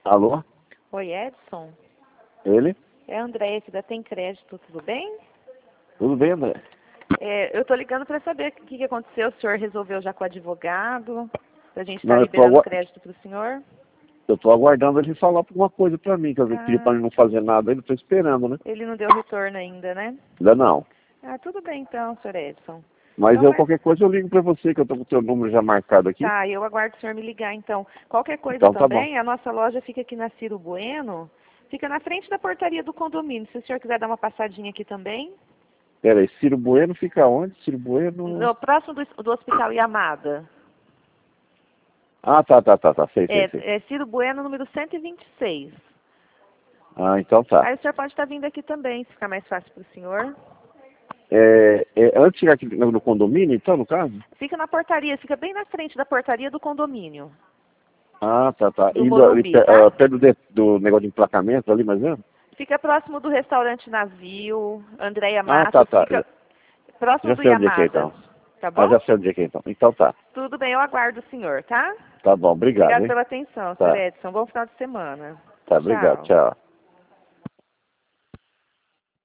Alô? Oi, Edson. Ele? É a Andréia aqui da Tem Crédito, tudo bem? Tudo bem, André? Eu tô ligando para saber o que aconteceu. O senhor resolveu já com o advogado? Pra gente estar Não, liberando crédito para o senhor? eu tô aguardando ele falar alguma coisa pra mim, que eu pedi pra ele não fazer nada, ainda tô esperando, né? Ele não deu retorno ainda, né? Ainda não. Ah, tudo bem então, senhor Edson. Mas Então, qualquer coisa eu ligo pra você, que eu tô com o teu número já marcado aqui. tá, eu aguardo o senhor me ligar então. Qualquer coisa Então tá bom. também, a nossa loja fica aqui na Ciro Bueno, fica na frente da portaria do condomínio. Se o senhor quiser dar uma passadinha aqui também. Pera aí, Ciro Bueno fica onde? Ciro Bueno... No próximo do Hospital Yamada. Ah, tá, sei. É Ciro Bueno, número 126. Ah, então tá. Aí o senhor pode estar vindo aqui também, se ficar mais fácil para o senhor. Antes de chegar aqui no condomínio, então, no caso? Fica na portaria, fica bem na frente da portaria do condomínio. Ah, tá. Do Indo ali Morumbi, tá? perto do negócio de emplacamento ali, mais ou menos? Fica próximo do restaurante Navio, Andréia Ah, Matos, tá. fica próximo Já do sei onde é que é, Yamada. então. Tá Ah, bom? já sei onde é que é, então. Então tá. Tudo bem, eu aguardo o senhor, tá? Tá bom, obrigado, Obrigado hein? pela atenção, senhor Tá, Edson. Bom final de semana. obrigado, Tchau. tchau.